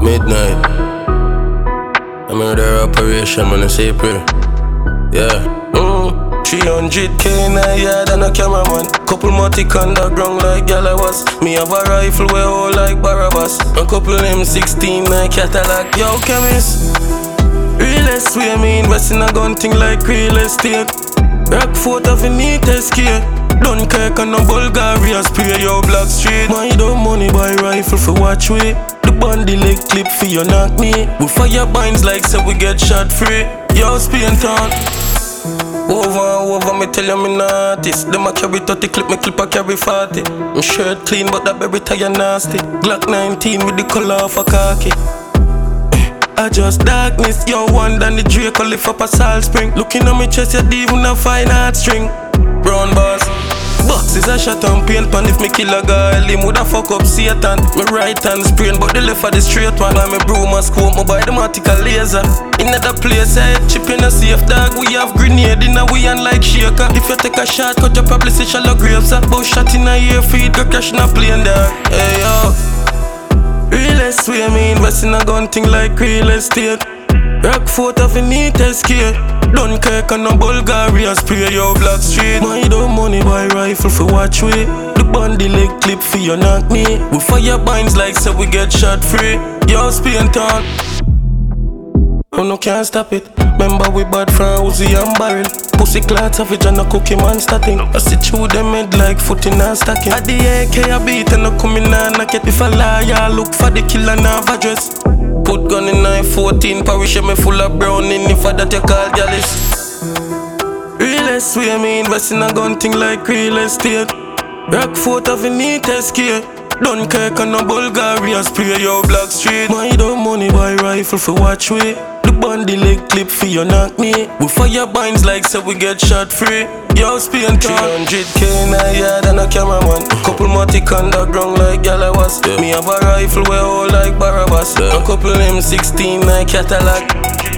Midnight. I'm in their operation, man, I say prayer. Yeah. 300k in a yard and a cameraman. Couple matic underground like Galawas. Me have a rifle we hold like Barabbas. A couple M16 like Cadillac. Yo, chemist. Realest way me invest in a gun thing like real estate. Rockfort of a neat escape. Dunkirk and no Bulgaria spray yo Black Street. My dumb money buy rifle for watch way. The bandy leg clip for your knock knee. We fire binds like say we get shot free. Yo Spain town. Over, me tell you me naughty. Them a carry 30 clip, me clip a carry 40. My shirt clean but that baby tire nasty. Glock 19 with the color of a khaki. I just darkness, yo one than the Drake lift up a salt spring. Looking at me chest, you even a fine art string. Brown bars, boxes a shot on paint pan. If me kill a girl, him woulda fuck up Satan. Me right hand sprain, but the left of the straight one. While me broom a scope, me buy the matic a laser. In other place, I head chip in a safe dog. We have grenade in a we and like shaker. If you take a shot, cut you probably see shallow graves. Bout shot in a ear feed, go crash in a plane dog. Hey yo. Realest way me invest in a gun thing like real estate. Rockfort of a neat escape. Dunkirk and no Bulgaria spray yo Black Street. My dumb money buy rifle for watch way. The bandy leg clip for your knock knee. We fire binds like say we get shot free. Yo Spain town. Oh no can't stop it. Remember we bad from Uzi and barrel. Pussy clots savage and a cookie monster thing. I sit through them head like foot in a stocking. At the AK I beat and I come in and knock it. If I lie I look for the killer and have address. Put gun in 914 parish me full of browning. If I that you call Gallus. Realest way me invest in a gun thing like real estate. Rockfort of a neat escape. Dunkirk and no Bulgaria spray yo Black Street. My dumb money buy rifle for watch way. The bandy leg clip for your knock knee. We fire binds like say we get shot free. Yo Spain town. 300k in a yard and a cameraman. Couple matic underground like Galawas. Me have a rifle we hold like Barabbas. A couple M16 like Cadillac.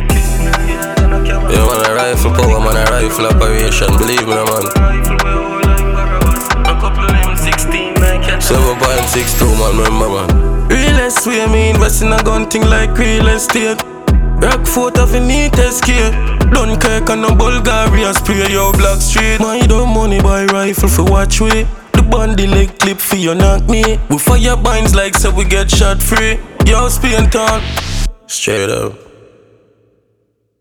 Yeah man, a rifle power man, a rifle operation. Believe me man. 7.62 man, remember man. Realest way me invest in a gun thing like real estate. Rockfort of a neat escape. Dunkirk and no Bulgaria spray yo Black Street. My dumb money buy rifle for watch way. The bandy leg clip for your knock knee. We fire binds like say we get shot free. Yo Spain town. Straight up.